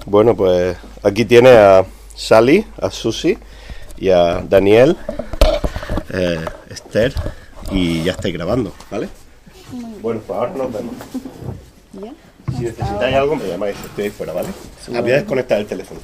Bueno, pues aquí tiene a Sally, a Susi y a Daniel, Esther, y ya estáis grabando, ¿vale? Bueno, pues ahora nos vemos. ¿Ya? Si necesitáis algo, me llamáis, estoy ahí fuera, ¿vale? Voy a desconectar el teléfono.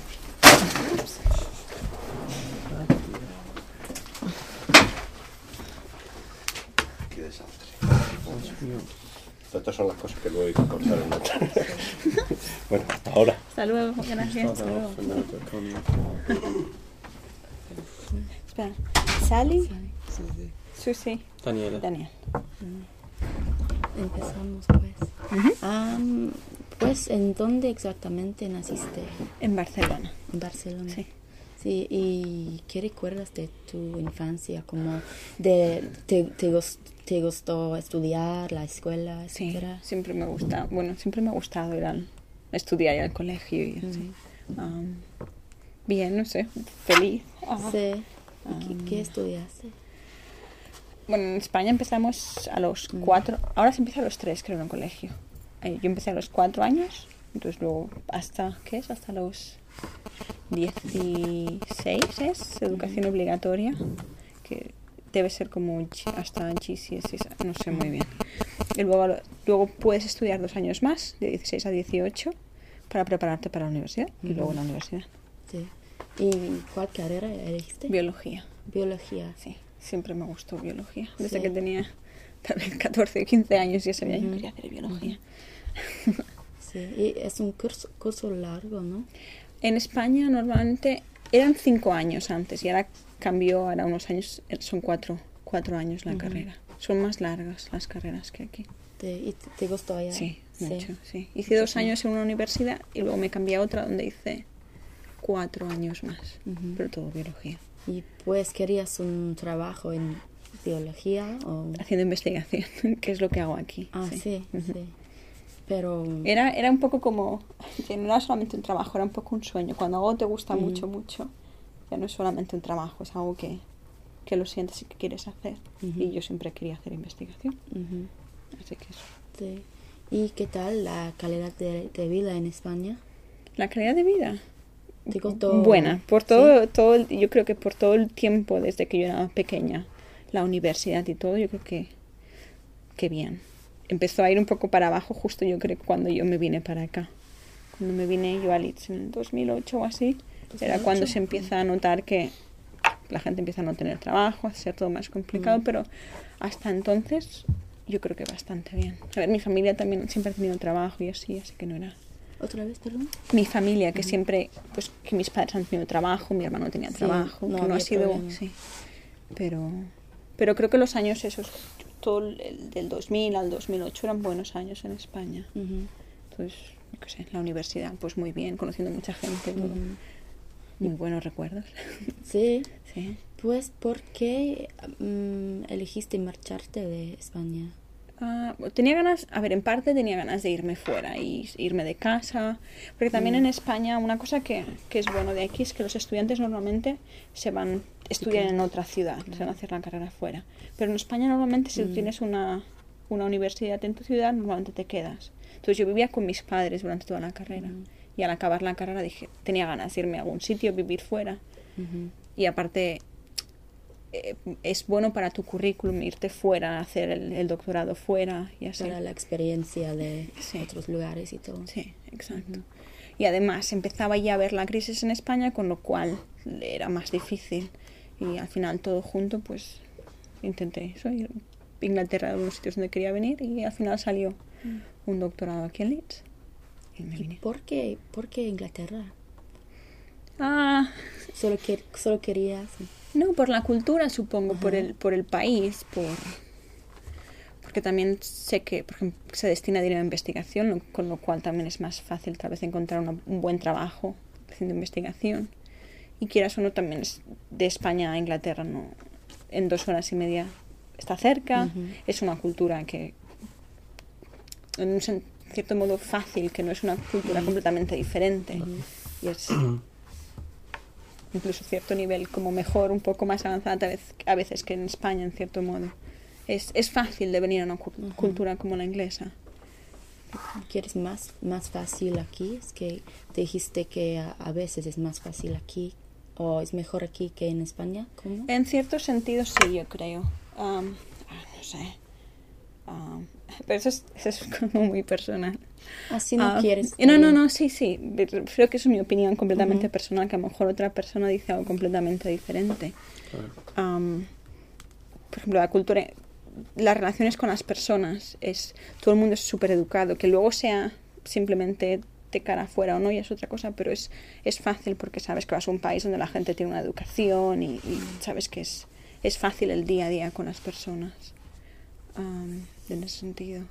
Qué desastre. Estas son las cosas que luego hay que cortar en otra. Bueno, hasta ahora. Hasta luego, gracias. Hasta luego. Espera, Sally, Susi, Daniela. Daniel. Empezamos pues. Pues, ¿en dónde exactamente naciste? En Barcelona. En Barcelona. Sí. Sí, ¿y qué recuerdas de tu infancia? Como te gustó estudiar, la escuela, Sí, etcétera? siempre me ha gustado ir a estudiar y al colegio y así. Bien, no sé, feliz. Sí. ¿Qué estudiaste? Bueno, en España empezamos a los 4, ahora se empieza a los 3, creo, en el colegio. Yo empecé a los 4 años, entonces luego hasta los 16 es educación obligatoria, que debe ser como hasta GCSE, no sé muy bien. Y luego puedes estudiar 2 años más, de 16 a 18, para prepararte para la universidad, y luego la universidad. Sí. ¿Y cuál carrera elegiste? Biología. Biología. Sí, siempre me gustó biología. Desde Sí. que tenía tal vez 14 o 15 años ya sabía que quería hacer biología. Sí, y es un curso largo, ¿no? En España normalmente eran 5 años antes y ahora cambió, ahora unos años, son 4 años la carrera. Son más largas las carreras que aquí. ¿Y te gustó allá? Sí, mucho, sí. Hice 2 años en una universidad y luego me cambié a otra donde hice 4 años más, pero todo biología. ¿Y pues querías un trabajo en biología o...? Haciendo investigación, que es lo que hago aquí. Ah, sí, sí. Pero... Era un poco como, que no era solamente un trabajo, era un poco un sueño. Cuando algo te gusta mucho, ya no es solamente un trabajo, es algo que lo sientes y que quieres hacer. Y yo siempre quería hacer investigación. Así que eso. Sí. ¿Y qué tal la calidad de vida en España? La calidad de vida. ¿Te costó? Buena, por todo yo creo que por todo el tiempo desde que yo era pequeña, la universidad y todo, yo creo que bien. Empezó a ir un poco para abajo justo yo creo cuando yo me vine para acá. Cuando me vine yo a Leeds en el 2008 o así, era cuando se empieza a notar que la gente empieza a no tener trabajo, a ser todo más complicado, pero hasta entonces yo creo que bastante bien. A ver, mi familia también siempre ha tenido trabajo y así que no era... ¿Otra vez, perdón? Mi familia, que siempre, pues que mis padres han tenido trabajo, mi hermano tenía trabajo, que no ha sido... problema. Sí, pero creo que los años esos, todo del 2000 al 2008 eran buenos años en España. Entonces, yo qué sé, la universidad, pues muy bien, conociendo mucha gente, todo. Muy buenos recuerdos. Sí. Sí. Pues, ¿por qué elegiste marcharte de España? Tenía ganas, en parte tenía ganas de irme fuera y irme de casa, porque también en España una cosa que es bueno de aquí es que los estudiantes normalmente estudian en otra ciudad, se van a hacer la carrera fuera, pero en España normalmente si tú tienes una universidad en tu ciudad, normalmente te quedas. Entonces yo vivía con mis padres durante toda la carrera y al acabar la carrera tenía ganas de irme a algún sitio, vivir fuera y aparte... es bueno para tu currículum irte fuera, hacer el doctorado fuera y así. Para la experiencia de otros lugares y todo. Sí, exacto. Y además empezaba ya a ver la crisis en España, con lo cual era más difícil. Y al final todo junto, pues intenté eso, ir a Inglaterra, a unos sitios donde quería venir, y al final salió un doctorado aquí en Leeds. Y me vine. ¿Por qué Inglaterra? Solo querías... No, por la cultura, supongo, por el país, porque también sé que, por ejemplo, se destina dinero a investigación, con lo cual también es más fácil tal vez encontrar un buen trabajo haciendo investigación. Y quieras o no, también es de España a Inglaterra, no, en 2 horas y media está cerca, es una cultura que, en un cierto modo fácil, que no es una cultura completamente diferente, y es... incluso cierto nivel como mejor, un poco más avanzada a veces que en España en cierto modo. Es fácil de venir a una cultura como la inglesa. ¿Quieres más fácil aquí? Es que te dijiste que a veces es más fácil aquí o es mejor aquí que en España. ¿Cómo? En cierto sentido sí, yo creo. No sé. Pero eso es como muy personal. Así no quieres. No, sí. Creo que es mi opinión completamente personal, que a lo mejor otra persona dice algo completamente diferente. Por ejemplo, la cultura, las relaciones con las personas, todo el mundo es súper educado, que luego sea simplemente de cara afuera o no, ya es otra cosa, pero es fácil porque sabes que vas a un país donde la gente tiene una educación y sabes que es fácil el día a día con las personas. En ese sentido.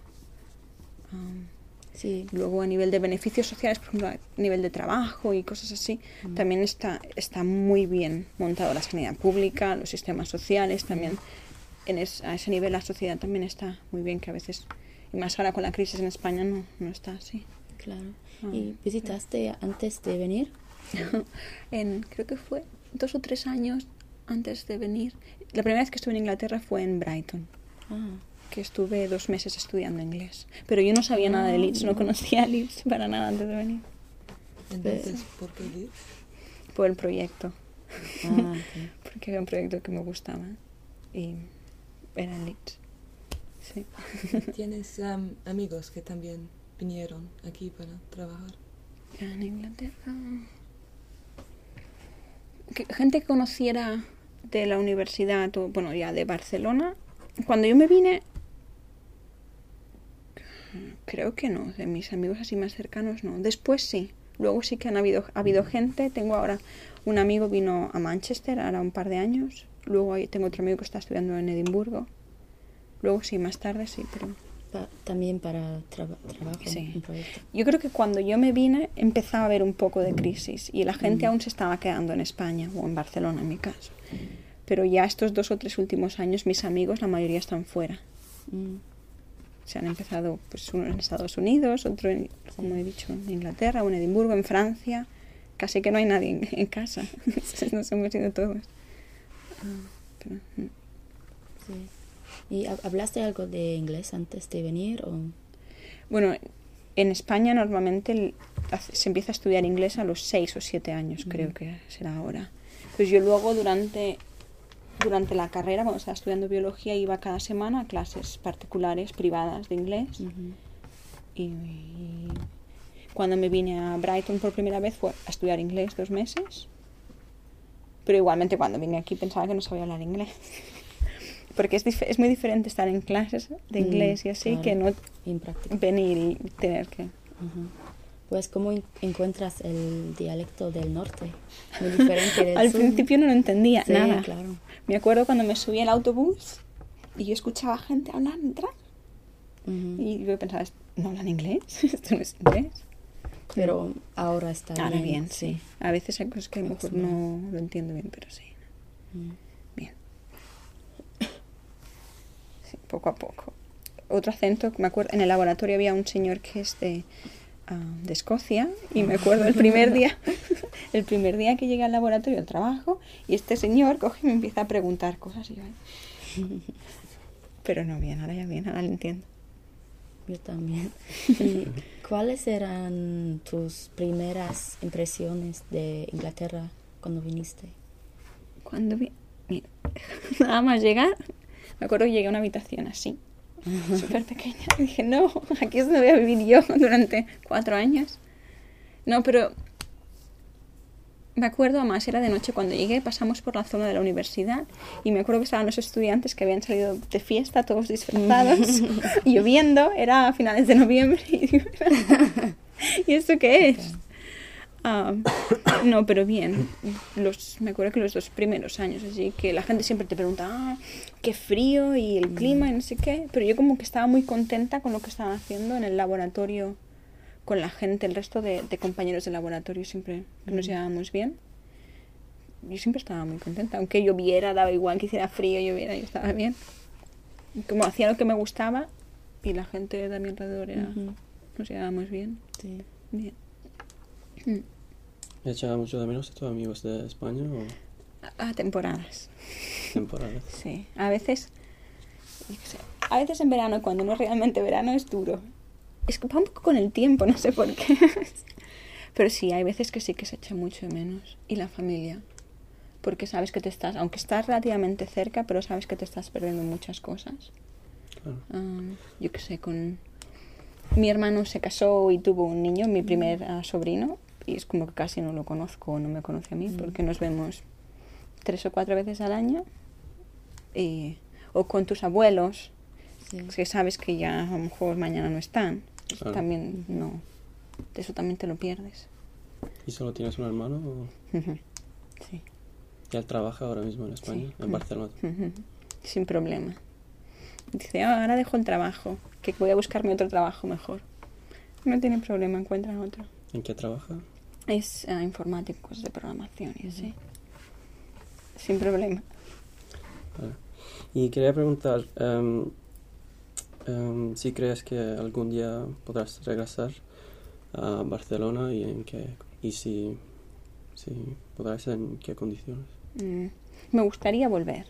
Sí. Luego a nivel de beneficios sociales, por ejemplo, a nivel de trabajo y cosas así, también está muy bien montado la sanidad pública, los sistemas sociales también. A ese nivel la sociedad también está muy bien, que a veces, y más ahora con la crisis en España, no está así. Claro. ¿Y visitaste antes de venir? Creo que fue 2 o 3 años antes de venir. La primera vez que estuve en Inglaterra fue en Brighton. Que estuve 2 meses estudiando inglés. Pero yo no sabía nada de Leeds, no conocía Leeds para nada antes de venir. Entonces, ¿por qué Leeds? Por el proyecto. Okay. Porque era un proyecto que me gustaba. Y era en Leeds. Sí. ¿Tienes amigos que también vinieron aquí para trabajar? En Inglaterra. Gente que conociera de la universidad, o bueno, ya de Barcelona. Cuando yo me vine, creo que no, de mis amigos así más cercanos no. Después sí, luego sí que ha habido gente. Tengo ahora un amigo vino a Manchester, ahora un par de años. Luego tengo otro amigo que está estudiando en Edimburgo. Luego sí, más tarde sí, pero... También para trabajo, sí. un proyecto. Yo creo que cuando yo me vine empezaba a haber un poco de crisis y la gente aún se estaba quedando en España o en Barcelona en mi caso. Pero ya estos 2 o 3 últimos años mis amigos, la mayoría están fuera. Se han empezado, pues uno en Estados Unidos, otro, como he dicho, en Inglaterra, o en Edimburgo, en Francia. Casi que no hay nadie en casa. Nos hemos ido todos. Sí. ¿Y hablaste algo de inglés antes de venir? O? Bueno, en España normalmente se empieza a estudiar inglés a los 6 o 7 años, creo que será ahora. Pues yo luego durante la carrera, cuando estaba estudiando biología, iba cada semana a clases particulares, privadas de inglés. Y cuando me vine a Brighton por primera vez fue a estudiar inglés 2 meses. Pero igualmente cuando vine aquí pensaba que no sabía hablar inglés. Porque es muy diferente estar en clases de inglés y así, claro, que no venir y tener que... Pues, ¿cómo encuentras el dialecto del norte? Muy diferente del Al sur. principio no lo entendía, Sí, nada. Claro. Me acuerdo cuando me subí al autobús y yo escuchaba gente hablar detrás. Y yo pensaba, ¿no hablan inglés? Esto no es inglés. Pero ahora está bien. Ahora bien, sí. A veces hay cosas que a lo mejor no lo entiendo bien, pero sí. Bien. Sí, poco a poco. Otro acento, me acuerdo, en el laboratorio había un señor que es de Escocia, y me acuerdo el primer día que llegué al laboratorio al trabajo, y este señor coge y me empieza a preguntar cosas y yo, pero no bien, ahora lo entiendo. Yo también. ¿Y cuáles eran tus primeras impresiones de Inglaterra cuando viniste? Nada más llegar, me acuerdo que llegué a una habitación así, súper pequeña, y dije, no, aquí es donde voy a vivir yo durante 4 años. No, pero me acuerdo, además era de noche cuando llegué, pasamos por la zona de la universidad y me acuerdo que estaban los estudiantes que habían salido de fiesta, todos disfrazados, lloviendo, era a finales de noviembre, y digo, ¿y esto qué es? No, pero bien. Me acuerdo que los 2 primeros años, así que la gente siempre te pregunta, qué frío y el clima y no sé qué, pero yo como que estaba muy contenta con lo que estaban haciendo en el laboratorio, con la gente, el resto de compañeros de laboratorio, siempre nos llevábamos bien. Yo siempre estaba muy contenta, aunque lloviera, daba igual que hiciera frío, lloviera, yo estaba bien. Como hacía lo que me gustaba y la gente de mi alrededor nos llevábamos bien. Sí. Bien. ¿Echaba mucho de menos a tus amigos de España o A temporadas. temporadas? Sí, a veces en verano, cuando no es realmente verano, es duro. Es que va un poco con el tiempo, no sé por qué. Pero sí, hay veces que sí que se echa mucho de menos. Y la familia. Porque sabes que te estás, aunque estás relativamente cerca, pero sabes que te estás perdiendo muchas cosas. Claro. Yo qué sé, mi hermano se casó y tuvo un niño, mi primer sobrino, y es como que casi no lo conozco o no me conoce a mí, porque nos vemos 3 o 4 veces al año. O con tus abuelos, que sabes que ya a lo mejor mañana no están. Eso Claro. también no. Eso también te lo pierdes. ¿Y solo tienes un hermano o Sí. y él trabaja ahora mismo en España, en Barcelona? Sin problema. Dice, ahora dejo el trabajo, que voy a buscarme otro trabajo mejor. No tiene problema, encuentran otro. ¿En qué trabaja? Es informáticos de programación y así. Sin problema. Vale. Y quería preguntar si crees que algún día podrás regresar a Barcelona y si podrás, en qué condiciones. Me gustaría volver.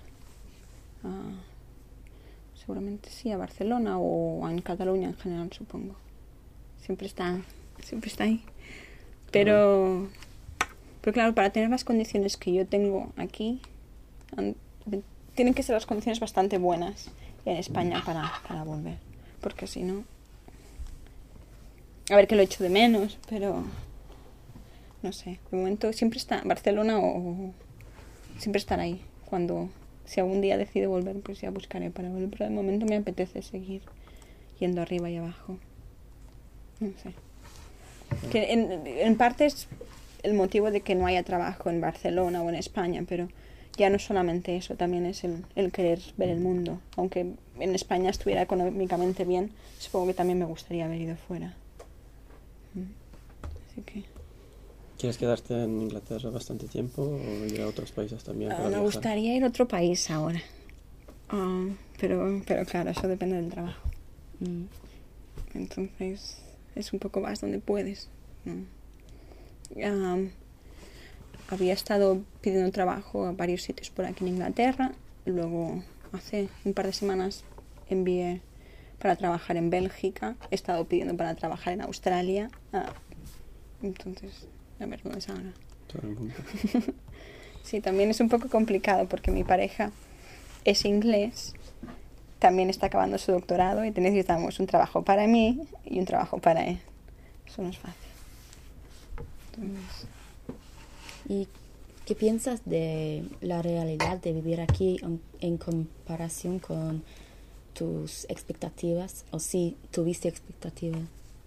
Seguramente sí, a Barcelona o en Cataluña en general, supongo. Siempre está ahí. Pero claro, para tener las condiciones que yo tengo aquí, tienen que ser las condiciones bastante buenas en España para volver. Porque si no... A ver, que lo echo de menos, pero... No sé, de momento siempre está Barcelona o siempre estar ahí. Si algún día decido volver, pues ya buscaré para volver. Pero de momento me apetece seguir yendo arriba y abajo. No sé. Que en parte es el motivo de que no haya trabajo en Barcelona o en España, pero ya no solamente eso, también es el querer ver el mundo. Aunque en España estuviera económicamente bien, supongo que también me gustaría haber ido fuera. Así que... ¿Quieres quedarte en Inglaterra bastante tiempo o ir a otros países también? para me viajar? gustaría ir a otro país ahora. Pero claro, eso depende del trabajo. Entonces es un poco más donde puedes, ¿no? Había estado pidiendo trabajo a varios sitios por aquí en Inglaterra. Luego hace un par de semanas envié para trabajar en Bélgica. He estado pidiendo para trabajar en Australia. Entonces, a ver dónde es ahora. Todo el mundo. Sí, también es un poco complicado porque mi pareja es inglés, también está acabando su doctorado y necesitamos un trabajo para mí y un trabajo para él. Eso no es fácil. Entonces, ¿Y qué piensas de la realidad de vivir aquí en comparación con tus expectativas? ¿O si tuviste expectativas?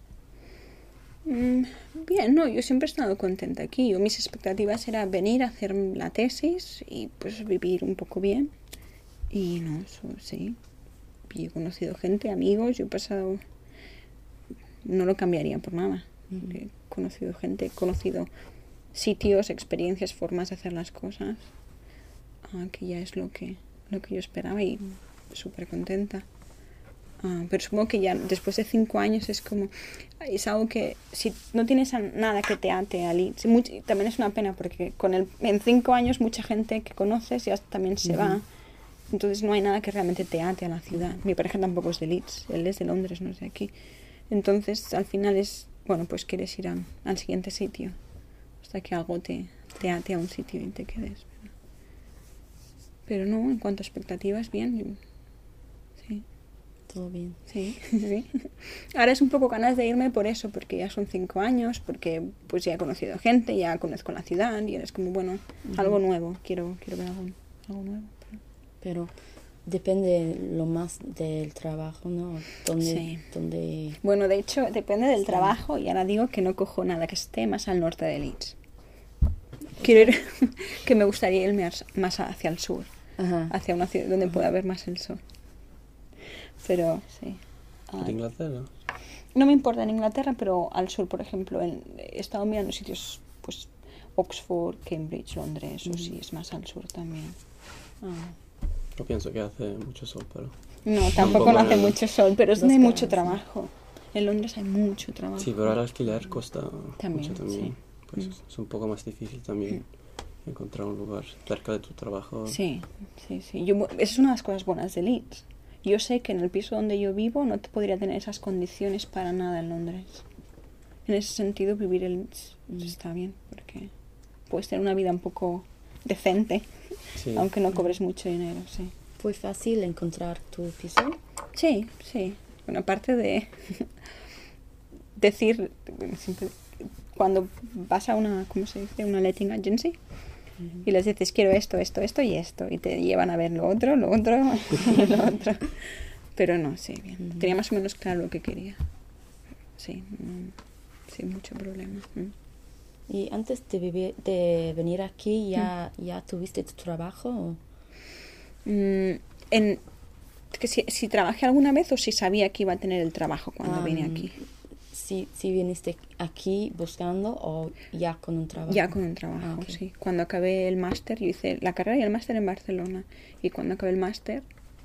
bien, no, yo siempre he estado contenta aquí. Mis expectativas era venir a hacer la tesis y pues vivir un poco bien. Y no, eso sí. Yo he conocido gente, amigos, yo he pasado... No lo cambiaría por nada. He conocido gente, he conocido sitios, experiencias, formas de hacer las cosas, que ya es lo que yo esperaba y súper contenta. Pero supongo que ya después de 5 años es algo que si no tienes nada que te ate a Leeds, también es una pena porque en 5 años mucha gente que conoces ya también se va, entonces no hay nada que realmente te ate a la ciudad. Mi pareja tampoco es de Leeds, él es de Londres, no es de aquí. Entonces al final pues quieres ir al siguiente sitio hasta que algo te ate a un sitio y te quedes. Pero no, en cuanto a expectativas, bien. Sí. Todo bien. Sí, sí. Ahora es un poco ganas de irme por eso, porque ya son 5 años, porque pues ya he conocido gente, ya conozco la ciudad y es como, algo nuevo, quiero ver algo nuevo. Pero depende lo más del trabajo, ¿no? Sí. Donde... Bueno, de hecho, depende del trabajo y ahora digo que no cojo nada que esté más al norte de Leeds. Quiero ir, que me gustaría irme más hacia el sur, hacia una ciudad donde pueda ver más el sol. Pero sí. ¿En Inglaterra? No me importa en Inglaterra, pero al sur, por ejemplo, he estado mirando sitios, pues Oxford, Cambridge, Londres, o sí, es más al sur también. Yo pienso que hace mucho sol, pero... No, tampoco no hace mucho sol, pero es donde hay mucho caras, trabajo. En Londres hay mucho trabajo. Sí, pero el alquiler cuesta También, mucho también. sí. Pues es un poco más difícil también encontrar un lugar cerca de tu trabajo. Sí. Esa es una de las cosas buenas de Leeds. yo sé que en el piso donde yo vivo no te podría tener esas condiciones para nada en Londres. En ese sentido, está bien, porque puedes tener una vida un poco decente, Sí. aunque no cobres mucho dinero, sí. ¿Fue fácil encontrar tu piso? Sí, sí. Bueno, aparte de decir, siempre, cuando vas a una, ¿cómo se dice? Una letting agency y les dices quiero esto, esto, esto y esto y te llevan a ver lo otro y lo otro. Pero no, sí, bien. Tenía más o menos claro lo que quería. Sí, sin mucho problema. ¿Y antes de venir aquí ya tuviste tu trabajo? ¿O? Que si trabajé alguna vez o si sabía que iba a tener el trabajo cuando vine aquí. Si viniste aquí buscando o ya con un trabajo. Ya con un trabajo, Okay. sí. Cuando acabé el máster, yo hice la carrera y el máster en Barcelona. Y cuando acabé el máster,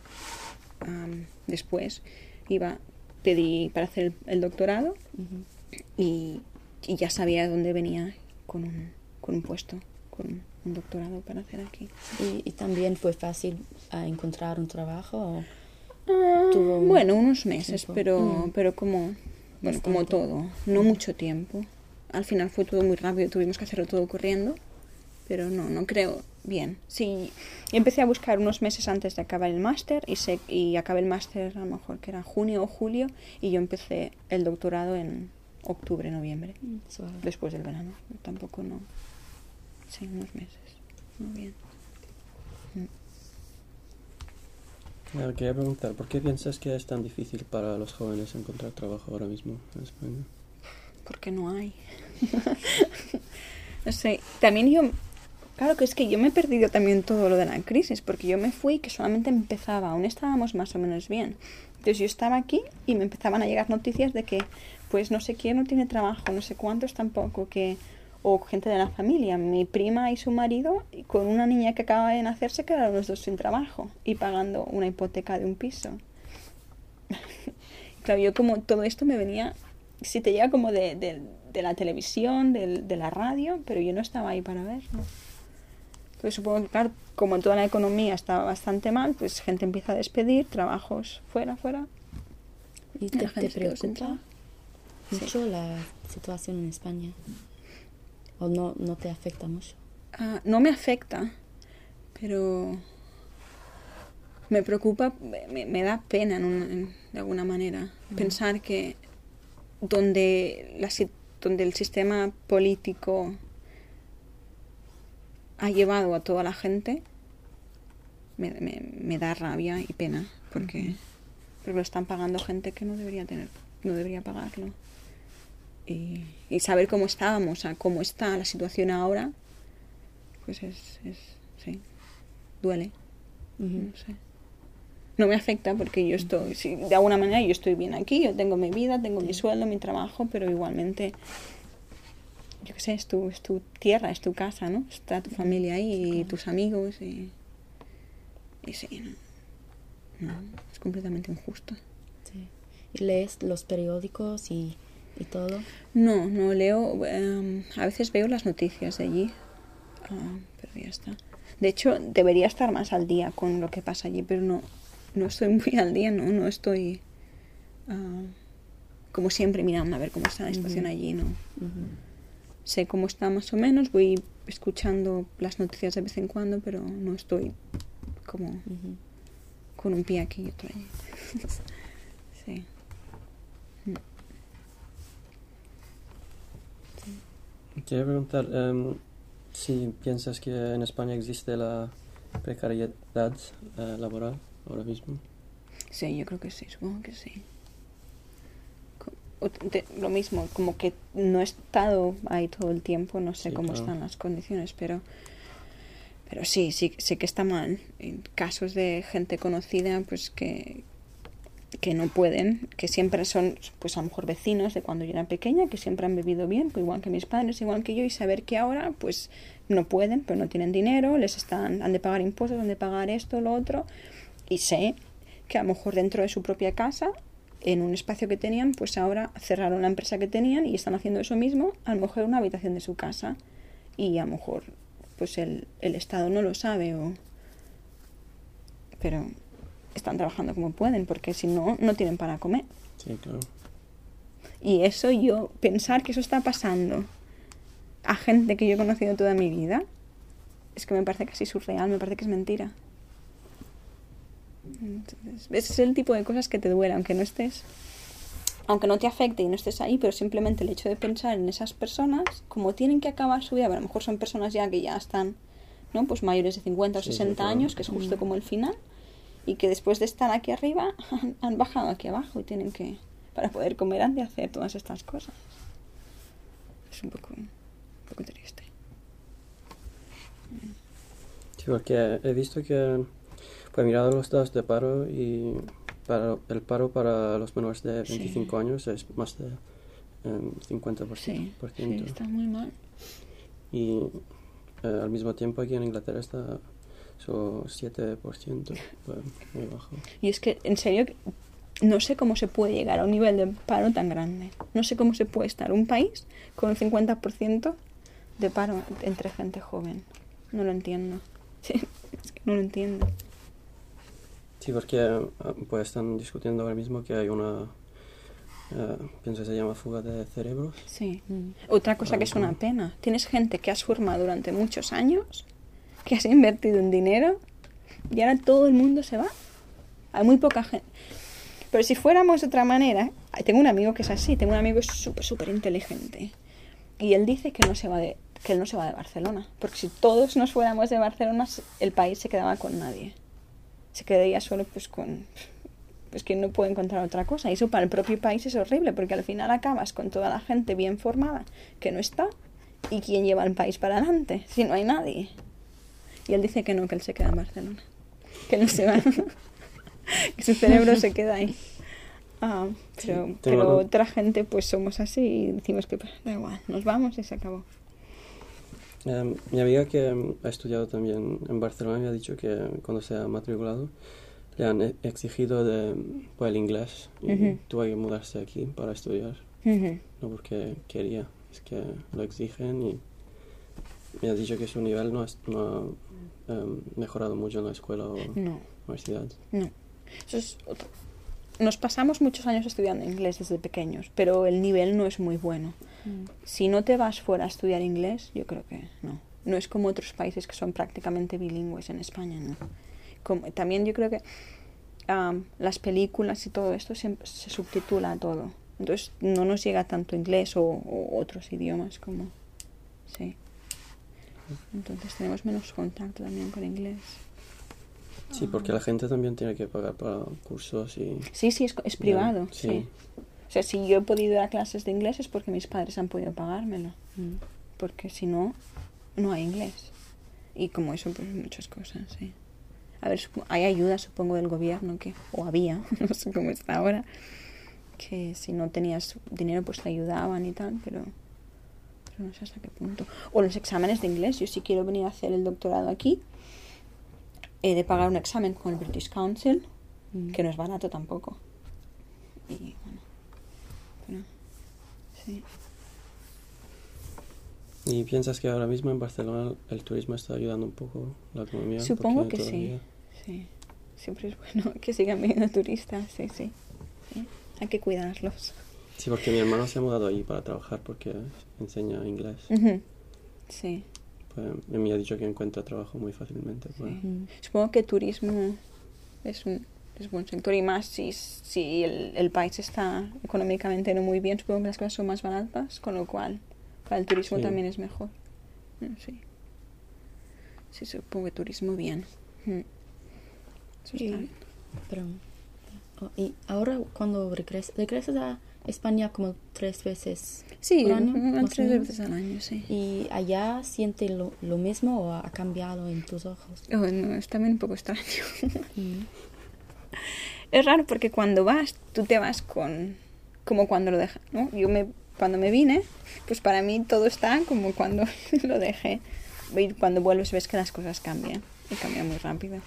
después pedí para hacer el doctorado y ya sabía dónde venía con un puesto, con un doctorado para hacer aquí. ¿Y también fue fácil encontrar un trabajo? ¿O Bueno, unos meses, tiempo? pero como todo, no mucho tiempo. Al final fue todo muy rápido, tuvimos que hacerlo todo corriendo, pero no creo bien. Sí, empecé a buscar unos meses antes de acabar el máster y acabé el máster a lo mejor que era junio o julio y yo empecé el doctorado en octubre, noviembre, Suave. después del verano. Tampoco no. Sí, unos meses. Muy bien. Quería preguntar, ¿por qué piensas que es tan difícil para los jóvenes encontrar trabajo ahora mismo en España? Porque no hay. No sé, también claro que es que yo me he perdido también todo lo de la crisis, porque yo me fui que solamente empezaba, aún estábamos más o menos bien. Entonces yo estaba aquí y me empezaban a llegar noticias de que, pues no sé quién no tiene trabajo, no sé cuántos tampoco, o gente de la familia, mi prima y su marido, y con una niña que acaba de nacer se quedaron los dos sin trabajo y pagando una hipoteca de un piso. Claro, yo como todo esto me venía, sí te llega como de la televisión, de la radio, pero yo no estaba ahí para verlo. Entonces supongo que, claro, como toda la economía estaba bastante mal, pues gente empieza a despedir, trabajos fuera. ¿Y La te gente se quedó sin preocupa trabajo. mucho la situación en España? ¿O no te afecta mucho? No me afecta, pero me preocupa, me da pena de alguna manera pensar que donde el sistema político ha llevado a toda la gente me da rabia y pena porque lo están pagando gente que no debería pagarlo. Y saber cómo estábamos, cómo está la situación ahora, pues sí, duele. No sé. No me afecta porque yo de alguna manera yo estoy bien aquí, yo tengo mi vida, tengo mi sueldo, mi trabajo, pero igualmente, yo qué sé, es tu tierra, es tu casa, ¿no? Está tu familia ahí y tus amigos y sí, no, es completamente injusto. Sí. ¿Y lees los periódicos y todo? No leo, a veces veo las noticias de allí, pero ya está. De hecho, debería estar más al día con lo que pasa allí, pero no estoy muy al día, no estoy como siempre mirando a ver cómo está la situación allí, ¿no? Sé cómo está más o menos, voy escuchando las noticias de vez en cuando, pero no estoy como con un pie aquí y otro allí. Sí. Quería preguntar si piensas que en España existe la precariedad laboral ahora mismo. Sí, yo creo que sí, supongo que sí. Lo mismo, como que no he estado ahí todo el tiempo, no sé cómo están las condiciones, pero sí sé que está mal. En casos de gente conocida, pues que no pueden, que siempre son, pues a lo mejor vecinos de cuando yo era pequeña, que siempre han vivido bien, pues igual que mis padres, igual que yo, y saber que ahora, pues no pueden, pero no tienen dinero, han de pagar impuestos, han de pagar esto, lo otro, y sé que a lo mejor dentro de su propia casa, en un espacio que tenían, pues ahora cerraron la empresa que tenían y están haciendo eso mismo, a lo mejor en una habitación de su casa, y a lo mejor pues el Estado no lo sabe, pero están trabajando como pueden, porque si no, no tienen para comer. Sí, claro. Y eso pensar que eso está pasando a gente que yo he conocido toda mi vida, es que me parece casi surreal, me parece que es mentira. Entonces, ese es el tipo de cosas que te duele, aunque no te afecte y no estés ahí, pero simplemente el hecho de pensar en esas personas, como tienen que acabar su vida, a lo mejor son personas ya que ya están, ¿no? Pues mayores de 50 o 60 claro. años, que es justo como el final, y que después de estar aquí arriba han bajado aquí abajo y tienen que, para poder comer, han de hacer todas estas cosas. Es un poco triste. Sí, porque he visto que, pues he mirado los datos de paro y el paro para los menores de 25 años es más de 50%. Sí, está muy mal. Y al mismo tiempo aquí en Inglaterra está solo 7%, pues, muy bajo. Y es que, en serio, no sé cómo se puede llegar a un nivel de paro tan grande. No sé cómo se puede estar un país con un 50% de paro entre gente joven. No lo entiendo. Sí, es que no lo entiendo. Sí, porque pues están discutiendo ahora mismo que hay una, pienso que se llama fuga de cerebros. Sí. Otra cosa que es una pena. Tienes gente que has formado durante muchos años, que has invertido en dinero, y ahora todo el mundo se va. Hay muy poca gente. Pero si fuéramos de otra manera, tengo un amigo que es así, tengo un amigo que es súper inteligente. Y él dice que él no se va de Barcelona. Porque si todos nos fuéramos de Barcelona, el país se quedaba con nadie. Se quedaría solo pues que no puede encontrar otra cosa. Y eso para el propio país es horrible, porque al final acabas con toda la gente bien formada que no está. ¿Y quién lleva el país para adelante? Si no hay nadie. Y él dice que no, que él se queda en Barcelona. Que no se va. Que su cerebro se queda ahí. Pero otra gente pues somos así y decimos que pues, da igual, nos vamos y se acabó. Mi amiga que ha estudiado también en Barcelona me ha dicho que cuando se ha matriculado le han exigido pues, el inglés y tuvo que mudarse aquí para estudiar. No porque quería, es que lo exigen y me ha dicho que su nivel no ha mejorado mucho en la escuela o universidad. No, eso es otro. Nos pasamos muchos años estudiando inglés desde pequeños, pero el nivel no es muy bueno. Si no te vas fuera a estudiar inglés, yo creo que no. No es como otros países que son prácticamente bilingües. En España, no. También yo creo que las películas y todo esto se subtitula todo. Entonces no nos llega tanto inglés o otros idiomas como... Sí. Entonces tenemos menos contacto también con inglés. Sí, porque la gente también tiene que pagar para cursos y... Sí, es privado, sí. O sea, si yo he podido ir a clases de inglés es porque mis padres han podido pagármelo. Porque si no, no hay inglés. Y como eso, pues muchas cosas, sí. A ver, hay ayuda, supongo, del gobierno, o había, no sé cómo está ahora, que si no tenías dinero, pues te ayudaban y tal, pero no sé hasta qué punto. O los exámenes de inglés. Yo si quiero venir a hacer el doctorado aquí, he de pagar un examen con el British Council, que no es barato tampoco. Y bueno, pero, sí. ¿Y piensas que ahora mismo en Barcelona el turismo está ayudando un poco la economía? Supongo que sí. Siempre es bueno que sigan viniendo turistas, sí. Hay que cuidarlos. Sí, porque mi hermano se ha mudado allí para trabajar porque enseña inglés. Sí. Pues me ha dicho que encuentra trabajo muy fácilmente. Pues. Supongo que turismo es buen sector, y más si el país está económicamente no muy bien, supongo que las cosas son más baratas, con lo cual para el turismo también es mejor. Sí, supongo que turismo bien. Eso está bien. Pero, y ahora cuando regresas a España como 3 veces por al año, 3 veces al año, sí. ¿Y allá siente lo mismo o ha cambiado en tus ojos? No, es también un poco extraño. Es raro porque cuando vas, tú te vas como cuando lo dejas, ¿no? Cuando me vine, pues para mí todo está como cuando lo dejé. Y cuando vuelves ves que las cosas cambian, y cambian muy rápido.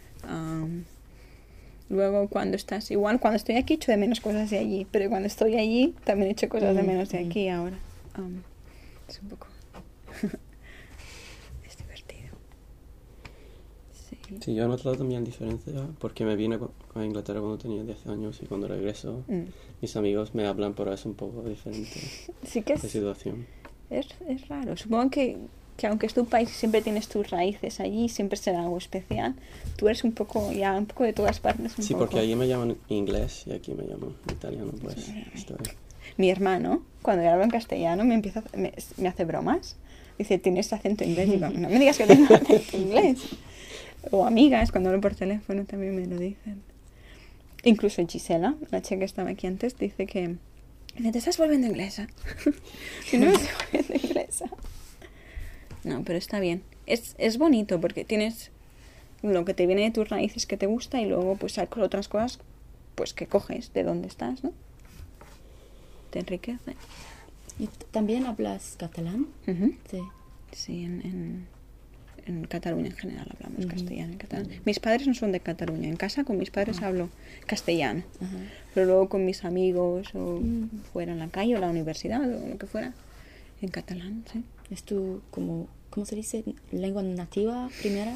Luego cuando estoy aquí echo de menos cosas de allí, pero cuando estoy allí también echo cosas de menos de aquí ahora. Es un poco... es divertido. Sí. Sí, yo he notado también diferencia porque me vine a Inglaterra cuando tenía 10 años y cuando regreso mis amigos me hablan, pero es un poco diferente Sí que la situación. es raro. Supongo que aunque es tu país y siempre tienes tus raíces allí, siempre será algo especial. Tú eres un poco de todas partes. Sí, porque allí me llaman inglés y aquí me llaman italiano, pues estoy... Mi hermano, cuando yo hablo en castellano, me hace bromas. Dice, tienes acento inglés. Digo, no me digas que tengo acento inglés. O amigas, cuando hablo por teléfono también me lo dicen. Incluso Gisela, la chica que estaba aquí antes, dice que... te estás volviendo inglesa. Si no me estoy volviendo inglesa. No, pero está bien. Es bonito porque tienes lo que te viene de tus raíces que te gusta y luego pues hay otras cosas pues que coges de donde estás, ¿no? Te enriquece. ¿Y también hablas catalán? Ujú. Sí. Sí, en Cataluña en general hablamos castellano. En catalán. Mis padres no son de Cataluña. En casa con mis padres hablo castellano. Ajá. Pero luego con mis amigos o fuera en la calle o la universidad o lo que fuera, en catalán, sí. ¿Es tu, como, cómo se dice, lengua nativa primera?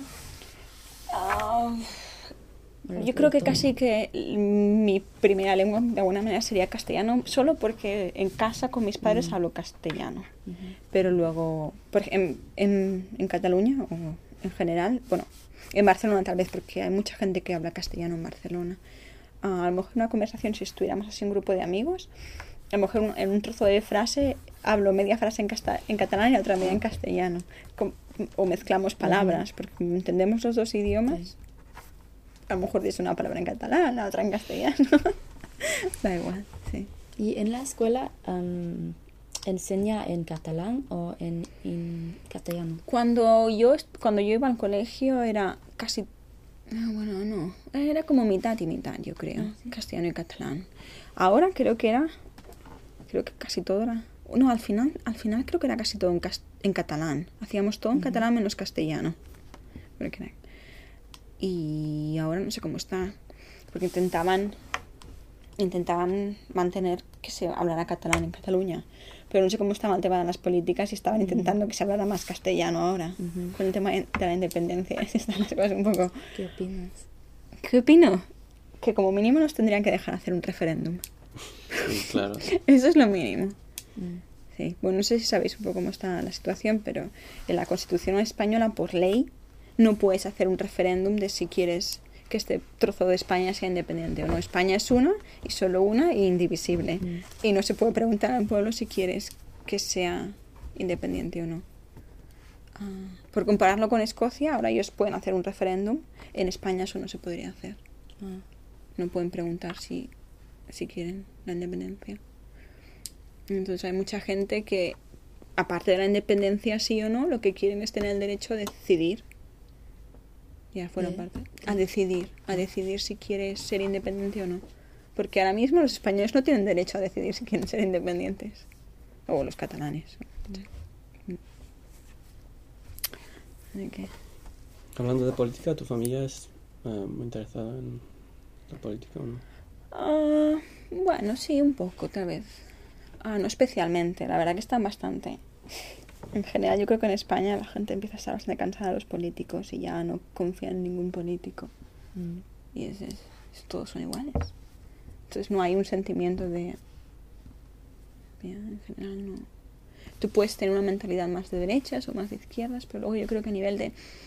Yo creo que casi que mi primera lengua de alguna manera sería castellano, solo porque en casa con mis padres hablo castellano. Pero luego, en Cataluña o en general, bueno, en Barcelona tal vez, porque hay mucha gente que habla castellano en Barcelona. A lo mejor una conversación, si estuviéramos así un grupo de amigos, a lo mejor en un trozo de frase hablo media frase en catalán y la otra media en castellano. O mezclamos palabras, porque como entendemos los dos idiomas. Sí. A lo mejor dice una palabra en catalán, la otra en castellano. Da igual, sí. ¿Y en la escuela enseña en catalán o en castellano? Cuando yo iba al colegio era casi... bueno, no. Era como mitad y mitad, yo creo. Castellano y catalán. Ahora creo que casi todo era... No, al final creo que era casi todo en catalán. Hacíamos todo en catalán menos castellano. Y ahora no sé cómo está. Porque intentaban mantener que se hablara catalán en Cataluña. Pero no sé cómo estaba el tema de las políticas y estaban intentando que se hablara más castellano ahora. Con el tema de la independencia. Están las cosas un poco... ¿Qué opinas? ¿Qué opino? Que como mínimo nos tendrían que dejar hacer un referéndum. Sí, claro. Eso es lo mínimo. Sí. Bueno, no sé si sabéis un poco cómo está la situación, pero en la Constitución española, por ley, no puedes hacer un referéndum de si quieres que este trozo de España sea independiente o no. España es una y solo una e indivisible. Y no se puede preguntar al pueblo si quieres que sea independiente o no. Por compararlo con Escocia, ahora ellos pueden hacer un referéndum. En España eso no se podría hacer. No pueden preguntar si quieren la independencia. Entonces hay mucha gente que, aparte de la independencia sí o no, lo que quieren es tener el derecho a decidir. Ya fuera parte. A decidir si quieres ser independiente o no. Porque ahora mismo los españoles no tienen derecho a decidir si quieren ser independientes. O los catalanes. Okay. Hablando de política, ¿tu familia es muy interesada en la política o no? Bueno, sí, un poco, tal vez. No especialmente, la verdad que están bastante. En general, yo creo que en España la gente empieza a estar bastante cansada de los políticos y ya no confía en ningún político. Y todos son iguales. Entonces no hay un sentimiento de... en general no... Tú puedes tener una mentalidad más de derechas o más de izquierdas, pero luego yo creo que a nivel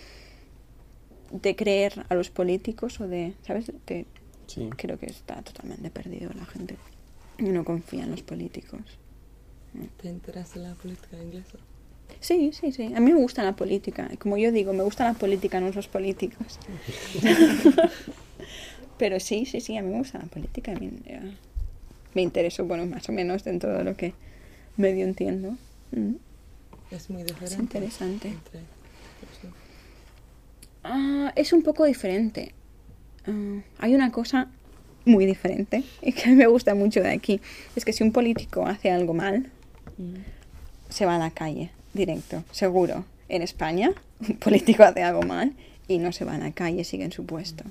de creer a los políticos o de... ¿Sabes? Sí. Creo que está totalmente perdido la gente. Y no confía en los políticos. ¿Te interesa la política inglesa? Sí. A mí me gusta la política. Como yo digo, me gusta la política, no los políticos. Pero sí, a mí me gusta la política. Me intereso, bueno, más o menos dentro de lo que medio entiendo. Es muy diferente. Es interesante. Entre es un poco diferente. Hay una cosa muy diferente y que a mí me gusta mucho de aquí. Es que si un político hace algo mal, se va a la calle, directo, seguro. En España, un político hace algo mal y no se va a la calle, sigue en su puesto.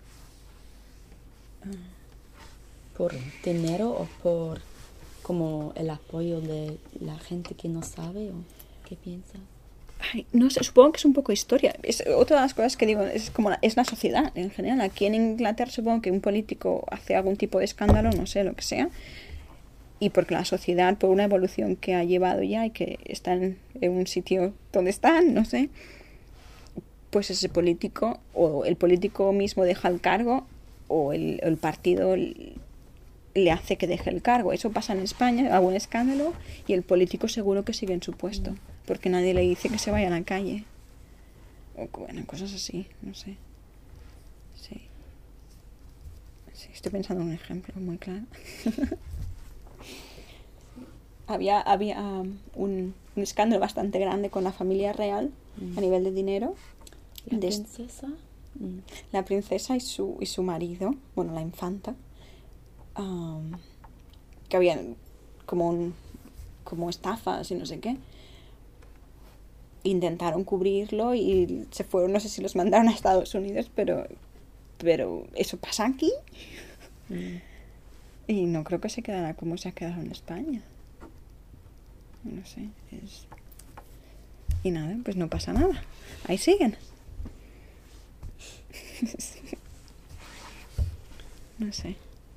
¿Por dinero o por como el apoyo de la gente que no sabe o qué piensas? Ay, no sé, supongo que es un poco historia. Es otra de las cosas que digo, es como es la sociedad en general. Aquí en Inglaterra supongo que un político hace algún tipo de escándalo, no sé, lo que sea, y porque la sociedad, por una evolución que ha llevado ya y que están en un sitio donde están, no sé, pues ese político, o el político mismo deja el cargo, o el partido le hace que deje el cargo. Eso pasa en España, algún escándalo, y el político seguro que sigue en su puesto, porque nadie le dice que se vaya a la calle. O bueno, cosas así, no sé. Sí. Sí, estoy pensando en un ejemplo muy claro. Había un escándalo bastante grande con la familia real a nivel de dinero. ¿La princesa? La princesa y su marido, bueno, la infanta, que habían como estafas y no sé qué. Intentaron cubrirlo y se fueron, no sé si los mandaron a Estados Unidos, pero eso pasa aquí. Y no creo que se quedara como se ha quedado en España. No sé, y nada, pues no pasa nada. Ahí siguen. No sé.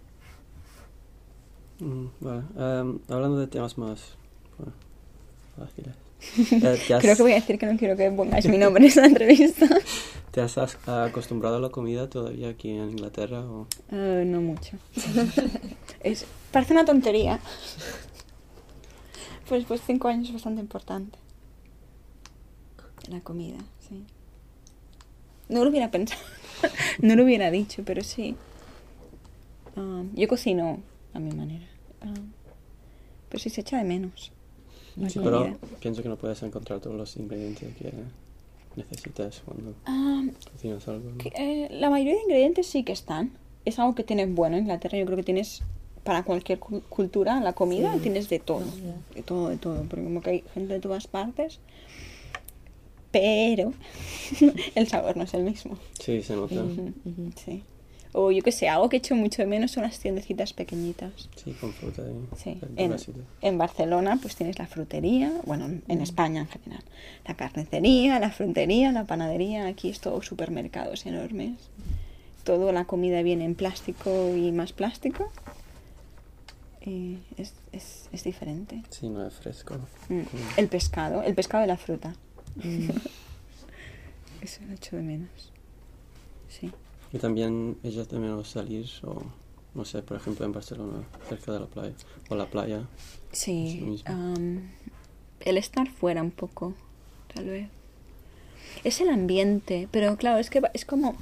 Vale. Hablando de temas más fáciles. Creo que voy a decir que no quiero que pongáis mi nombre en esta entrevista. ¿Te has acostumbrado a la comida todavía aquí en Inglaterra? O? No mucho. Parece una tontería. Pues 5 años es bastante importante. La comida, sí. No lo hubiera pensado. No lo hubiera dicho, pero sí. Yo cocino a mi manera. Pero sí se echa de menos. Sí, pero pienso que no puedes encontrar todos los ingredientes que necesitas cuando cocinas algo, ¿no? La mayoría de ingredientes sí que están. Es algo que tienes bueno en Inglaterra. Yo creo que tienes para cualquier cultura, la comida, tienes de todo. De todo. Porque como que hay gente de todas partes. Pero el sabor no es el mismo. Sí, se nota. Sí. O yo que sé, algo que echo mucho de menos son las tiendecitas pequeñitas. Sí, con fruta y sí. verduras. En Barcelona pues tienes la frutería, bueno, en España en general, la carnicería, la frutería, la panadería, aquí es todo supermercados enormes. Toda la comida viene en plástico y más plástico. Y es diferente. Sí, no es fresco. El pescado y la fruta. Eso lo echo de menos. Sí. Y también echas de menos salir o, no sé, por ejemplo en Barcelona, cerca de la playa, o la playa. Sí, el estar fuera un poco, tal vez. Es el ambiente, pero claro, es que es como...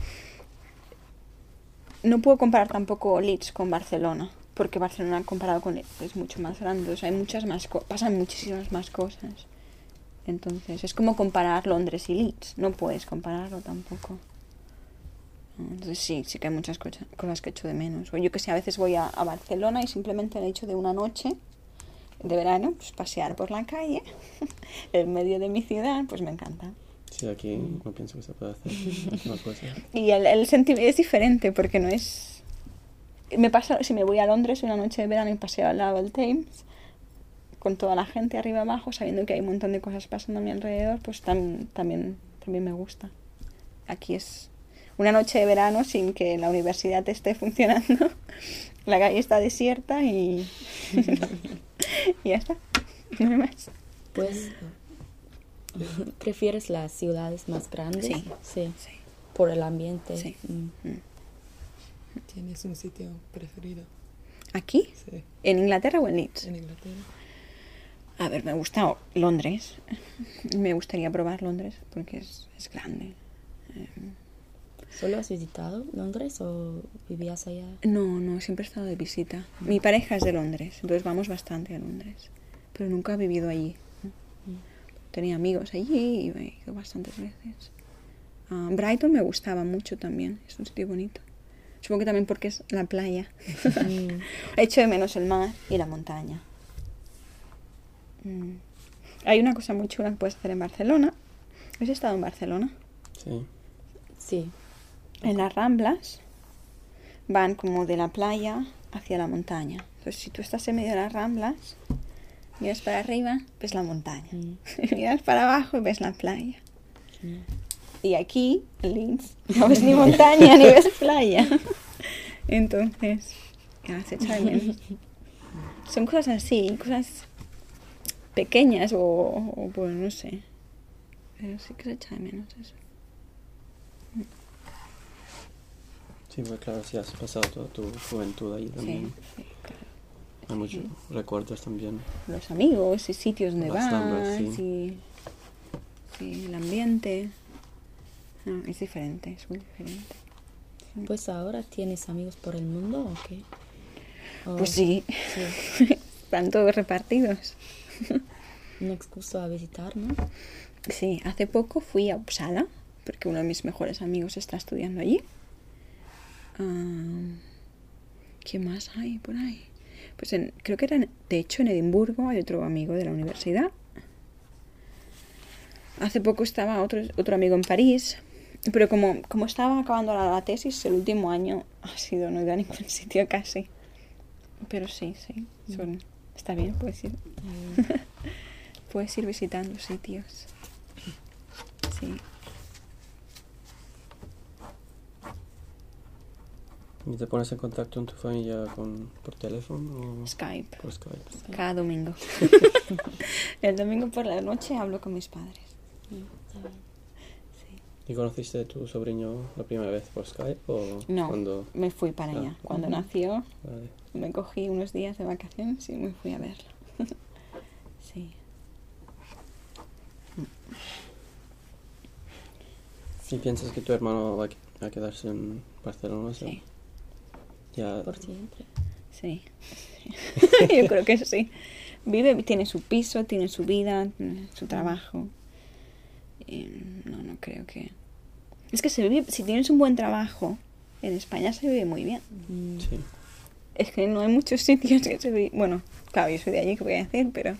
No puedo comparar tampoco Leeds con Barcelona, porque Barcelona comparado con Leeds es mucho más grande, o sea, hay muchas más pasan muchísimas más cosas. Entonces, es como comparar Londres y Leeds, no puedes compararlo tampoco. Entonces sí que hay muchas cosas que echo de menos. O yo que sé, a veces voy a Barcelona y simplemente el hecho de una noche de verano, pues pasear por la calle, en medio de mi ciudad, pues me encanta. Sí, aquí no pienso que se puede hacer más cosas. Y el sentimiento es diferente porque no es... Me pasa, si me voy a Londres una noche de verano y paseo al lado del Thames, con toda la gente arriba abajo, sabiendo que hay un montón de cosas pasando a mi alrededor, pues también me gusta. Aquí es una noche de verano sin que la universidad esté funcionando, la calle está desierta y ya está, no hay más. Pues, ¿prefieres las ciudades más grandes? Sí. Por el ambiente. Sí. ¿Tienes un sitio preferido? ¿Aquí? Sí. ¿En Inglaterra o en Leeds? En Inglaterra. A ver, me gusta Londres. Me gustaría probar Londres porque es grande. ¿Solo has visitado Londres o vivías allá? No, siempre he estado de visita. Mi pareja es de Londres, entonces vamos bastante a Londres. Pero nunca he vivido allí. Tenía amigos allí y he ido bastantes veces. Brighton me gustaba mucho también, es un sitio bonito. Supongo que también porque es la playa. Echo de menos el mar y la montaña. Hay una cosa muy chula que puedes hacer en Barcelona. ¿Has estado en Barcelona? Sí. En las Ramblas van como de la playa hacia la montaña. Entonces, si tú estás en medio de las Ramblas, Miras para arriba, ves la montaña. Miras para abajo y ves la playa. Y aquí, en Leeds, no ves ni montaña ni ves playa. Entonces, ya se echa de menos. Son cosas así, cosas pequeñas o pues no sé. Pero sí que se echa de menos eso. Sí, pues claro, si has pasado toda tu juventud ahí también. Sí, claro. Hay muchos recuerdos también. Los amigos y sitios donde Las vas Ramblas, y el ambiente. No, es diferente, es muy diferente. Pues ahora tienes amigos por el mundo o qué? ¿O Pues sí, sí, están todos repartidos. una excusa a visitar, ¿no? Sí, hace poco fui a Uppsala, porque uno de mis mejores amigos está estudiando allí. ¿Qué más hay por ahí? Pues creo que de hecho en Edimburgo hay otro amigo de la universidad. Hace poco estaba otro amigo en París, pero como estaba acabando la tesis, el último año no he ido a ningún sitio casi. Pero sí, está bien, puedes ir. Puedes ir visitando sitios. Sí. ¿Y te pones en contacto con tu familia por teléfono o Skype. por Skype? Cada domingo. El domingo por la noche hablo con mis padres. Sí. ¿Y conociste a tu sobrino la primera vez por Skype o No, cuando...? me fui para allá. Cuando nació, Vale. me cogí unos días de vacaciones y me fui a verlo. Sí. ¿Y piensas que tu hermano va a quedarse en Barcelona? Sí. Ya... Por siempre. Sí. Yo creo que sí. Tiene su piso, tiene su vida, su trabajo. No creo que... Es que si tienes un buen trabajo, en España se vive muy bien. Sí. Es que no hay muchos sitios que se vive... Bueno, claro, yo soy de allí, ¿qué voy a decir? Pero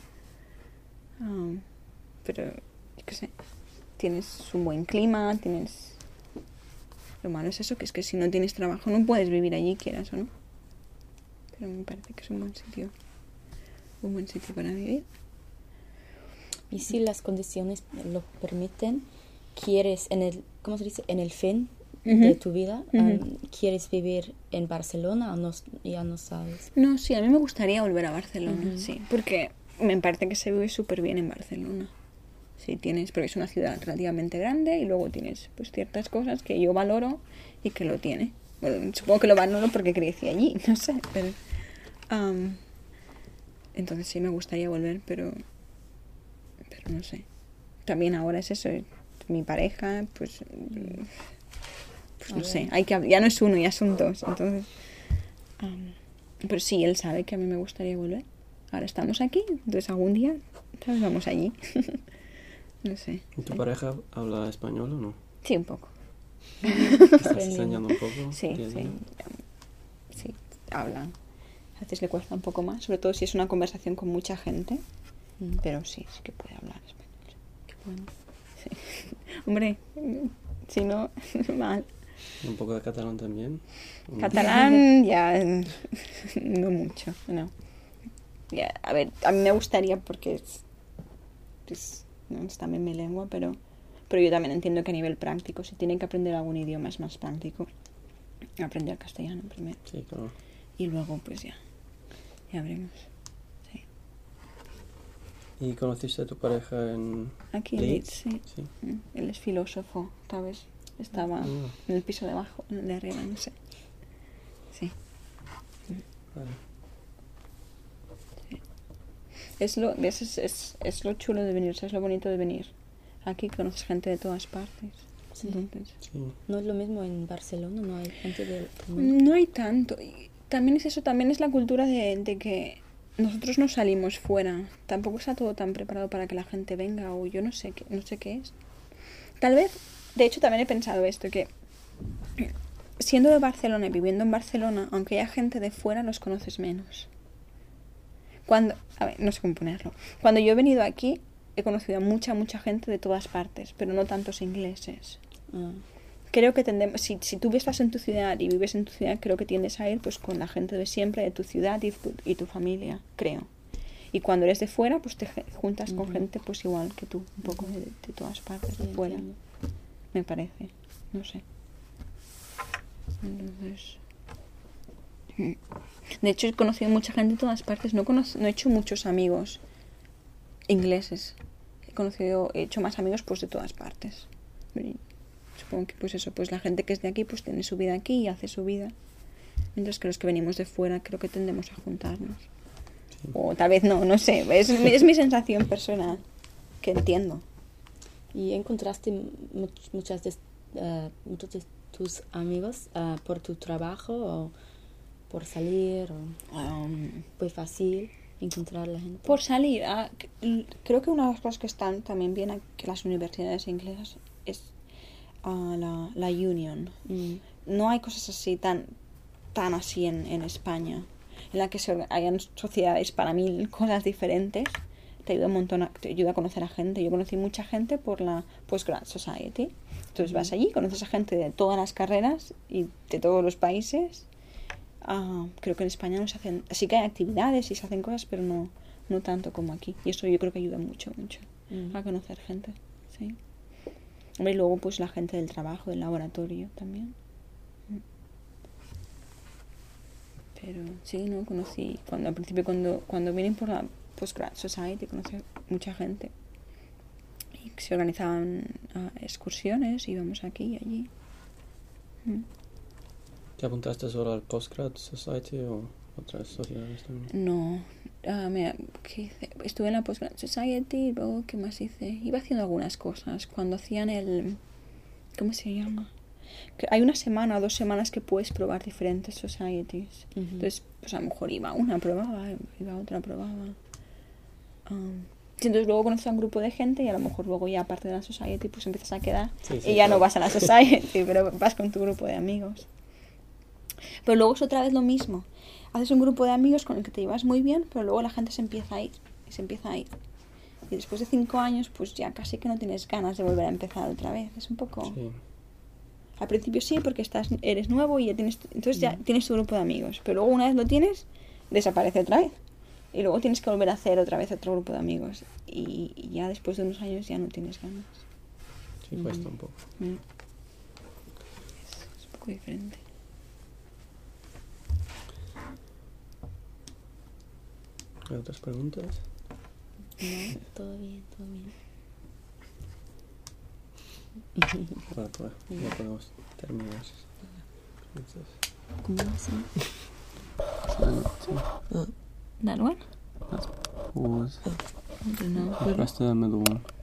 yo qué sé. Tienes un buen clima, tienes... Lo malo es eso, que es que si no tienes trabajo no puedes vivir allí, quieras o no. Pero me parece que es un buen sitio para vivir. Y si las condiciones lo permiten, quieres ¿cómo se dice? En el fin de tu vida, ¿quieres vivir en Barcelona o no, ya no sabes? No, sí, a mí me gustaría volver a Barcelona, sí, porque me parece que se vive súper bien en Barcelona. Sí, porque es una ciudad relativamente grande y luego tienes pues ciertas cosas que yo valoro y que lo tiene. Bueno, supongo que lo valoro porque crecí allí, no sé, pero... entonces sí me gustaría volver, pero no sé. También ahora es eso, mi pareja, pues no sé, ya no es uno, ya son dos, entonces... pero sí, él sabe que a mí me gustaría volver. Ahora estamos aquí, entonces algún día ¿sabes? Vamos allí. No sé. ¿Y tu pareja habla español o no? Sí, un poco. ¿Estás enseñando un poco? Sí, sí, habla. A veces le cuesta un poco más, sobre todo si es una conversación con mucha gente, pero sí que puede hablar español. Qué bueno. Sí. Hombre, si no, mal. ¿Un poco de catalán también? Catalán ya no mucho, no. Ya, a ver, a mí me gustaría porque no es también mi lengua, pero yo también entiendo que a nivel práctico, si tienen que aprender algún idioma es más práctico aprender castellano primero. Sí, claro. Y luego pues ya veremos. Sí. ¿Y conociste a tu pareja Aquí en Leeds, sí. Sí. Él es filósofo, ¿sabes? Estaba en el piso de abajo, en el de arriba, no sé. Sí. Vale. Es lo chulo de venir, es lo bonito de venir. Aquí conoces gente de todas partes. Sí. Entonces, Sí. No es lo mismo en Barcelona, no hay gente del mundo. no hay tanto. Y también es eso, también es la cultura de que nosotros no salimos fuera. Tampoco está todo tan preparado para que la gente venga o yo no sé qué es. Tal vez, de hecho también he pensado esto, que siendo de Barcelona y viviendo en Barcelona, aunque haya gente de fuera, los conoces menos. A ver, no sé cómo ponerlo. Cuando yo he venido aquí, he conocido a mucha gente de todas partes, pero no tantos ingleses. Creo que tendemos, si tú estás en tu ciudad y vives en tu ciudad, creo que tiendes a ir pues con la gente de siempre, de tu ciudad y tu familia, creo. Y cuando eres de fuera, pues te juntas con gente pues igual que tú, un poco de todas partes de Sí, fuera, entiendo. me parece. No sé. Entonces... De hecho, he conocido mucha gente de todas partes. No he hecho muchos amigos ingleses. He hecho más amigos pues de todas partes. Y supongo que pues eso, pues la gente que es de aquí pues tiene su vida aquí y hace su vida. Mientras que los que venimos de fuera creo que tendemos a juntarnos. Sí. O tal vez no sé. Es mi sensación personal, que entiendo. ¿Y encontraste muchos de tus amigos por tu trabajo o por salir? ¿Fue fácil encontrar la gente? Por salir, creo que una de las cosas que están también bien aquí las universidades inglesas es la union. No hay cosas así tan así en España, en la que hayan sociedades para 1000 cosas diferentes. Te ayuda un montón, te ayuda a conocer a gente. Yo conocí mucha gente por la Postgrad Society. Entonces vas allí, conoces a gente de todas las carreras y de todos los países. Creo que en España no se hacen, sí que hay actividades y se hacen cosas, pero no tanto como aquí. Y eso yo creo que ayuda mucho a conocer gente. Sí. Hombre, y luego pues la gente del trabajo, del laboratorio también. Pero sí, no conocí al principio cuando vine por la Postgrad Society conocí mucha gente y se organizaban excursiones, íbamos aquí y allí. ¿Te apuntaste solo al Postgrad Society o otras sociedades también? No, ¿qué hice? Estuve en la Postgrad Society y luego, ¿qué más hice? Iba haciendo algunas cosas. Cuando hacían ¿cómo se llama? Que hay 1 semana o 2 semanas que puedes probar diferentes societies. Entonces, pues a lo mejor iba una, probaba, iba otra, probaba. Entonces luego conoces a un grupo de gente y a lo mejor luego ya aparte de la society pues empiezas a quedar Sí, y ya claro. no vas a la society, pero vas con tu grupo de amigos. Pero luego es otra vez lo mismo. Haces un grupo de amigos con el que te llevas muy bien, pero luego la gente se empieza a ir. Y después de 5 años, pues ya casi que no tienes ganas de volver a empezar otra vez. Es un poco... Sí. Al principio sí, porque eres nuevo y entonces ya tienes tu grupo de amigos. Pero luego una vez lo tienes, desaparece otra vez. Y luego tienes que volver a hacer otra vez otro grupo de amigos. Y ya después de unos años ya no tienes ganas. Sí, cuesta un poco. Es un poco diferente. ¿Hay otras preguntas? No, todo bien, todo bien. Bueno, pues ya podemos terminar. Entonces, ¿Cómo hacen? That one? pause. I don't know. Press the middle one.